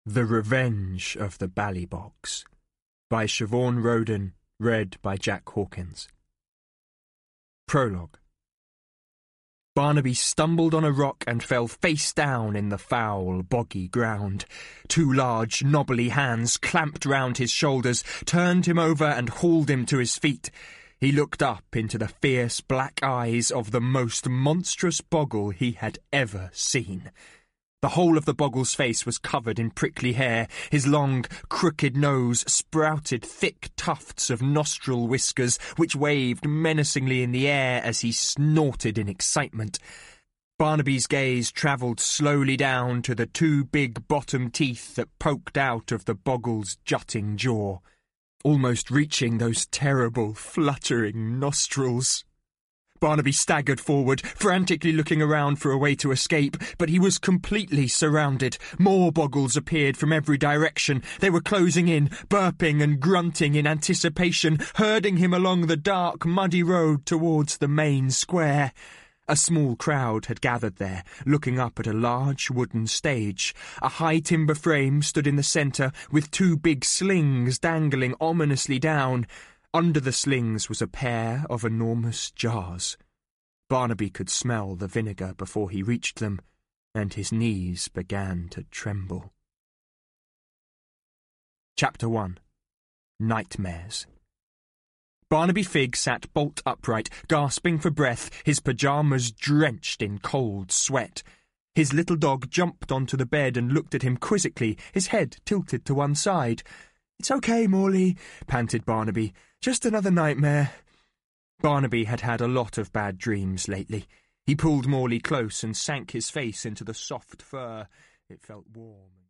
The Revenge of the Ballybogs by Siobhan Roden, read by Jack Hawkins. Prologue. Barnaby stumbled on a rock and fell face down in the foul, boggy ground. Two large, knobbly hands clamped round his shoulders, turned him over and hauled him to his feet. He looked up into the fierce black eyes of the most monstrous boggle he had ever seen. The whole of the boggle's face was covered in prickly hair. His long, crooked nose sprouted thick tufts of nostril whiskers, which waved menacingly in the air as he snorted in excitement. Barnaby's gaze travelled slowly down to the two big bottom teeth that poked out of the boggle's jutting jaw, almost reaching those terrible, fluttering nostrils. Barnaby staggered forward, frantically looking around for a way to escape, but he was completely surrounded. More boggles appeared from every direction. They were closing in, burping and grunting in anticipation, herding him along the dark, muddy road towards the main square. A small crowd had gathered there, looking up at a large wooden stage. A high timber frame stood in the centre, with two big slings dangling ominously down. Under the slings was a pair of enormous jars. Barnaby could smell the vinegar before he reached them, and his knees began to tremble. Chapter 1. Nightmares. Barnaby Figg sat bolt upright, gasping for breath, his pyjamas drenched in cold sweat. His little dog jumped onto the bed and looked at him quizzically, his head tilted to one side. "It's okay, Morley," panted Barnaby. "Just another nightmare." Barnaby had had a lot of bad dreams lately. He pulled Morley close and sank his face into the soft fur. It felt warm.